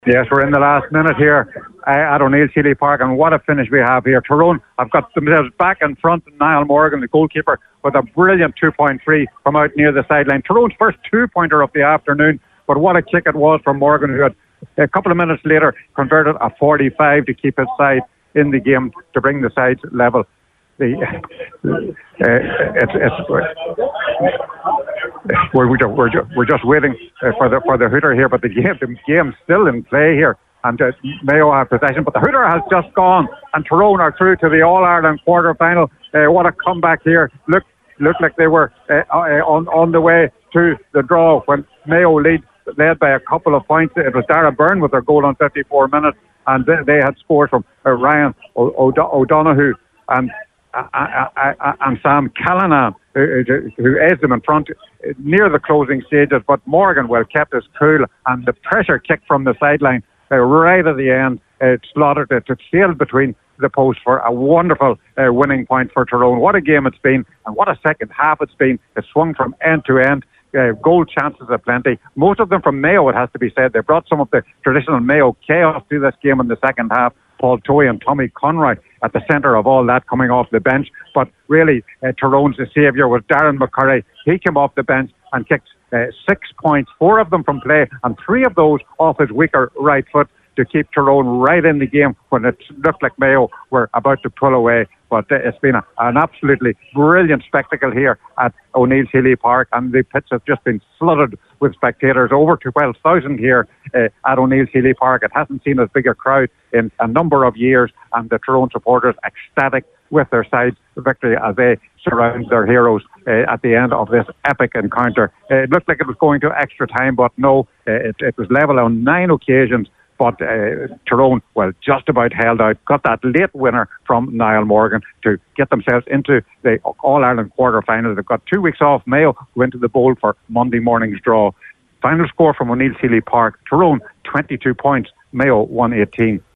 Yes, we're in the last minute here at O'Neill Seeley Park, and what a finish we have here. Tyrone have got themselves back in front. Niall Morgan, the goalkeeper, with a brilliant 2.3 from out near the sideline. Tyrone's first two-pointer of the afternoon, but what a kick it was from Morgan, who had a couple of minutes later converted a 45 to keep his side in the game, to bring the sides level. We're just waiting for the hooter here, but the game's still in play here, and Mayo have possession, but the hooter has just gone, and Tyrone are through to the All-Ireland quarter-final. What a comeback here. Looked like they were on the way to the draw when Mayo led by a couple of points. It was Dara Byrne with their goal on 54 minutes, and they had scored from Ryan O'Donoghue and Sam Callanan, who aids them in front near the closing stages. But Morgan kept his cool, and the pressure kick from the sideline right at the end, it slaughtered it. It sailed between the posts for a wonderful winning point for Tyrone. What a game it's been, and what a second half it's been. It swung from end to end. Goal chances aplenty. Most of them from Mayo, it has to be said. They brought some of the traditional Mayo chaos to this game in the second half. Paul Toey and Tommy Conroy at the centre of all that, coming off the bench. But really, Tyrone's saviour was Darren McCurry. He came off the bench and kicked 6 points, 4 of them from play, and 3 of those off his weaker right foot, to keep Tyrone right in the game when it looked like Mayo were about to pull away. But it's been an absolutely brilliant spectacle here at O'Neill Seeley Park, and the pitch has just been flooded with spectators. Over 12,000 here at O'Neill Seeley Park. It hasn't seen as big a crowd in a number of years, and the Tyrone supporters ecstatic with their side's victory as they surround their heroes at the end of this epic encounter. It looked like it was going to extra time, but no, it was level on 9 occasions. But Tyrone, just about held out, got that late winner from Niall Morgan to get themselves into the All-Ireland quarter-final. They've got 2 weeks off. Mayo went to the bowl for Monday morning's draw. Final score from O'Neill Seeley Park: Tyrone 22 points, Mayo 118.